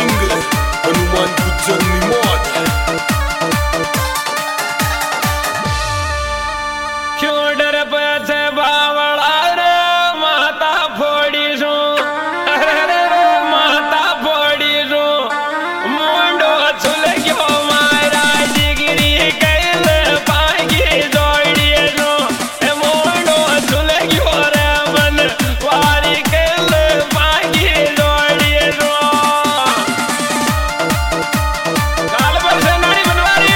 सिंग हनुमान गुज्जर निमोद क्यों डर पे बावड़ा रे माता फोड़ी सो माता फोड़ी सो मुंडो छुल गयो मारा जिगरी कैल पागी जोड़ी सो मुंडो छुल गयो रे मन वारी कैल पागी जोड़ी सो काल पर से नाड़ी बनवारी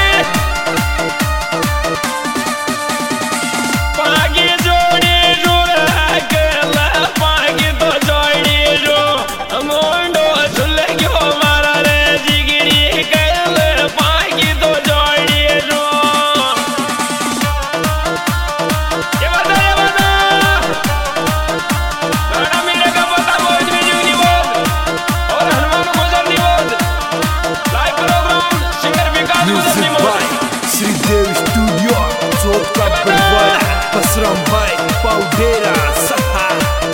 पागी जोड़ी रो गल पागी तो जोड़ी रो मुंडो झुल गयो मारा रे जिगरी गल पागी तो जोड़ी रो ये बता गाना मेरे का पता बोझ में जीवनी बोध और Hanuman Gujar Nibodh live programme singer Vikas Gujar music Nibodh by Shridev studio चौक का परिवार बसराम भाई पाउडेरा सहा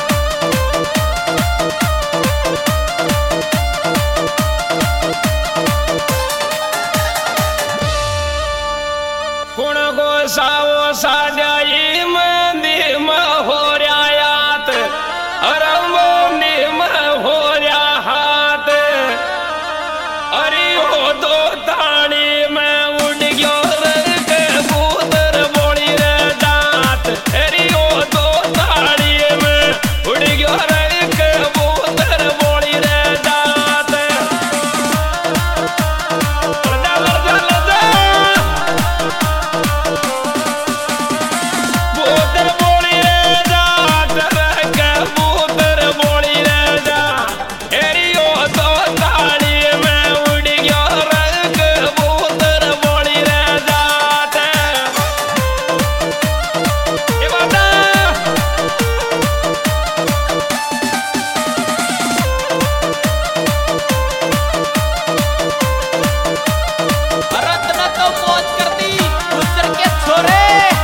कुण को सावो साजाई मंदी हो रयात अरमो निम हो रया हाथ अरे ओ दो ताड़ी में उड़ गयो रे कबूतर बोली रे जात अरे ओ दो ताड़ी में उड़ गयो रे कबूतर बोली रे जात लजा लजा लजा कबूतर बोली रे जात रे कबूतर बोली रे जा एरियो दो ताड़ी में उड़ गयो रे कबूतर बोली रे जात ये बता रत्न तो मौज करती गुजर के छोरे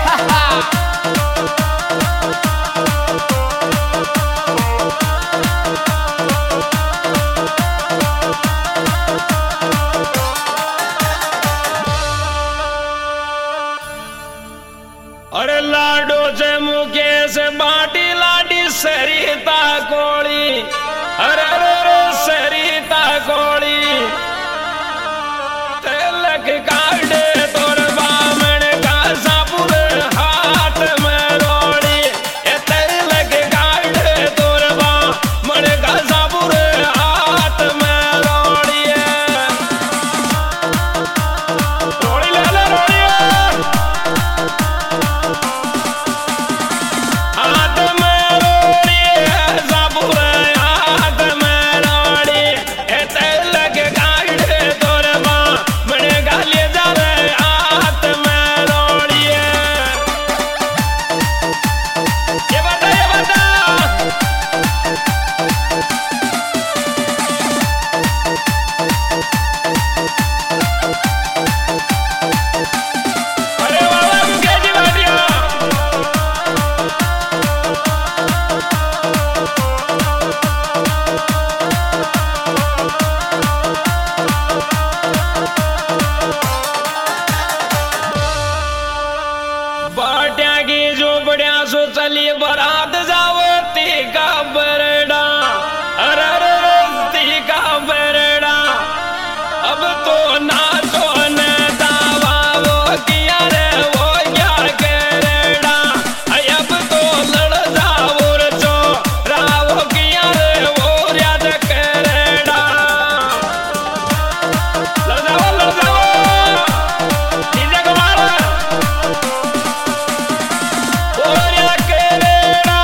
अरे लाडो से मुकेश बाटी लाडी सरिता कोड़ी अरे रे सरिता कोड़ी तिलक काटे तोर बामण का सापुर हाथ में रोड़ी ए तिलक काटे तोर बामण का सापुर हाथ में रोड़ी रोड़ी ले ले रोड़ी हाथ में रोड़ी सापुर हाथ में रोड़ी ए तिलक काटे तोर बामण का ले जा रे हाथ में रोड़ी ये बता अरे बाबा मुकेश जी बाटिया बाटिया की झोपड़िया सो चली बरात जावती का बरडा अरे रस्ती का बरडा अब तो नाचो न दावा वो किया रे वो क्या करेड़ा अब तो लड़ जाओ रे चो रावो किया रे वो याद करेड़ा लड़ जाओ डीजे को मारो ओरिया करेड़ा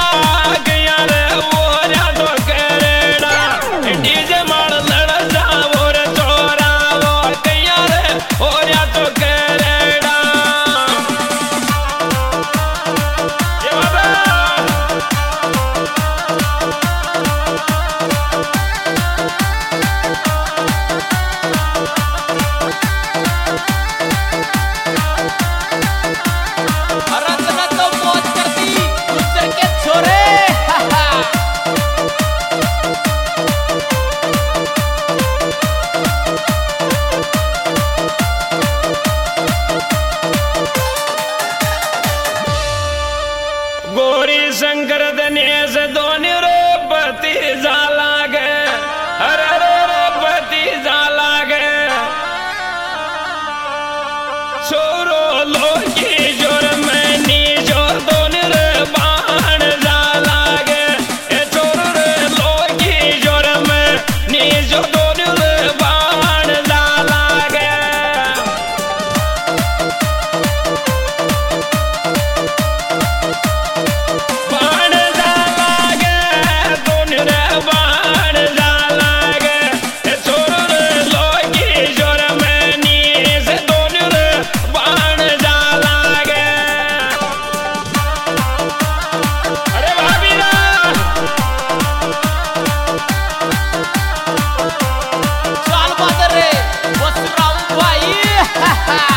चाल बादर रे बसराम भाई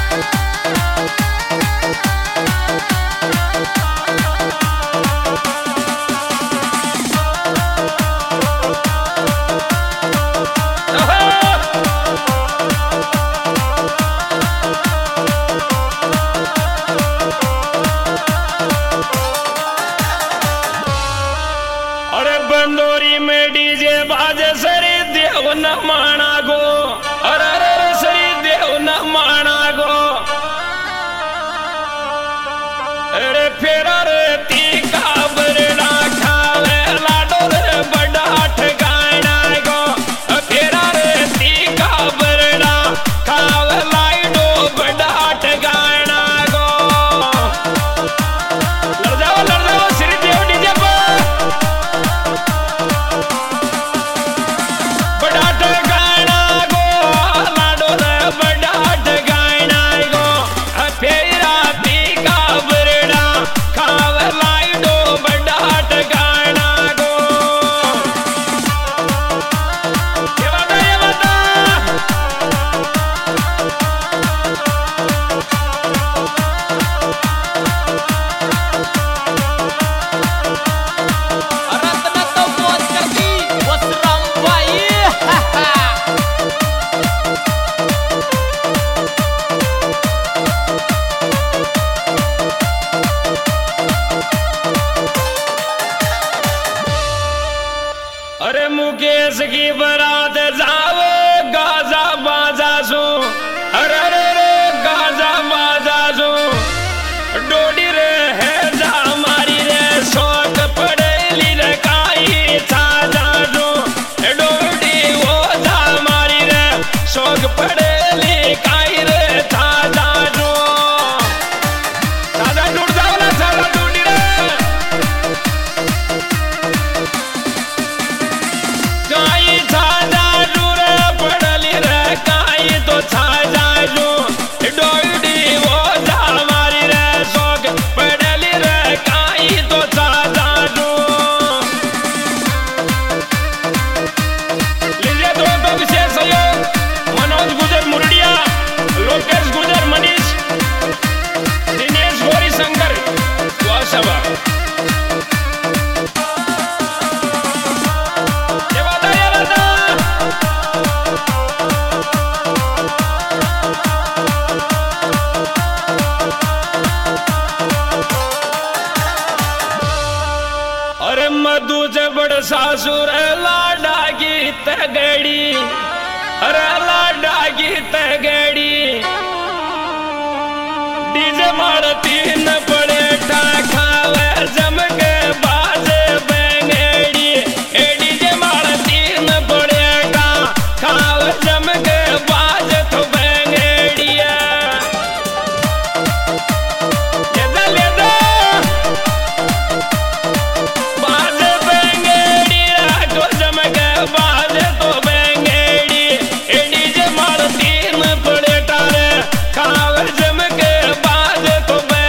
अरे बंदोरी में डीजे बाजे सरी देव न माना गो अरे अरे अरे सरी देव न माना गो अरे फेरा रे तीका बरड़ा खावे लाडो रे बड़ा ठगाना गो फेरा रे तीका बरड़ा खावे लाडो बड़ा ठगाना गो लड़ जाओ श्री देव डीजे पर बड़ा ठगाना गो लाडो रे बड़ा ठगाना गो फेरा तीका बरड़ा खावे लाडो बड़ा ठगाना गो ये बता रत्न तो मौज कर दी बसराम भाई अरे मुकेश की बरात जावे गाजा बाजा सो अरे अरे रे गाजा बाजा सो डोडी रे है जा मारी रे शौक पड़ेली रे काई था जा जो डोडी वो जा मारी रे शौक पड़ेली काई रे था जा जो सादा टूट जाओ ना सादा टूटी रे काई छाजा रे पड़ली रे काई तो छाजा डोडी वो जा मारी रे शौक पड़ली रे काई तो छाजा लीजिए दोस्तों विशेष सहयोग मनोज गुजर मुरडिया लोकेश गुजर मनीष दिनेश गौरी शंकर सभा ये बता ये बता अरे मधु से बड़ सासुर लाडा की तगड़ी अरे लाडा की तगड़ी डीजे मारती न पड़े खावे जमके बाजे बेंगड़ी ए डीजे मारती न पड़े खावे जमके बाजे तो बेंगड़िया ले दो बाजे बेंगड़ी तो जमके बाजे तो बेंगड़ी ए डीजे मारती न पड़े खावे जमके बाजे तो बेंगड़ी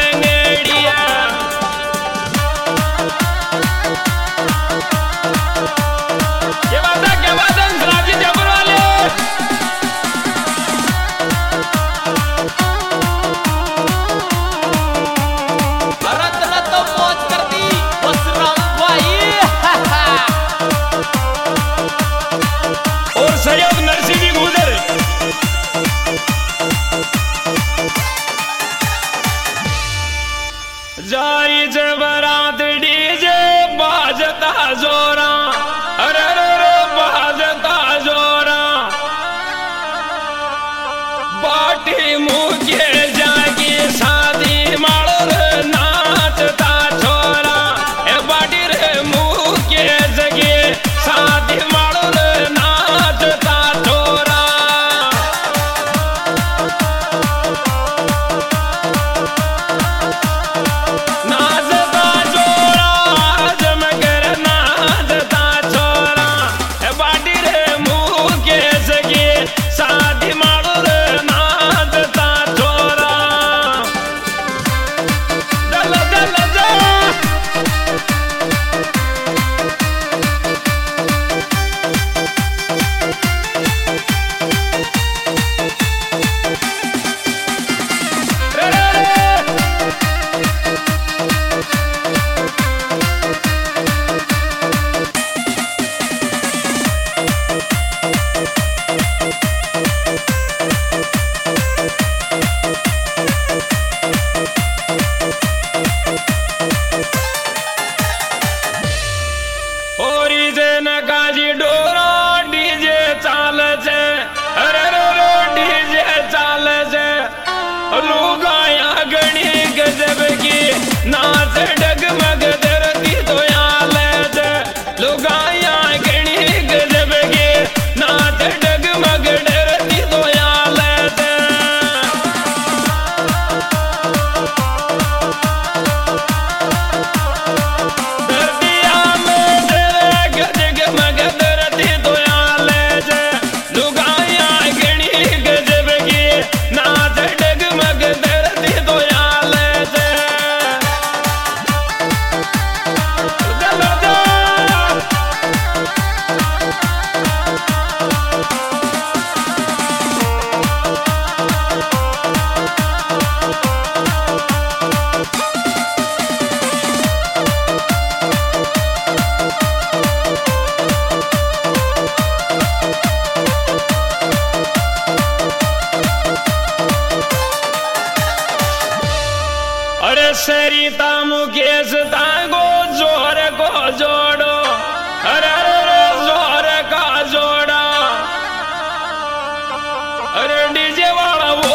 सरिता मुकेश तांगो जोर को जोड़ो अरे अरे जोर का जोड़ा अरे डीजे वाला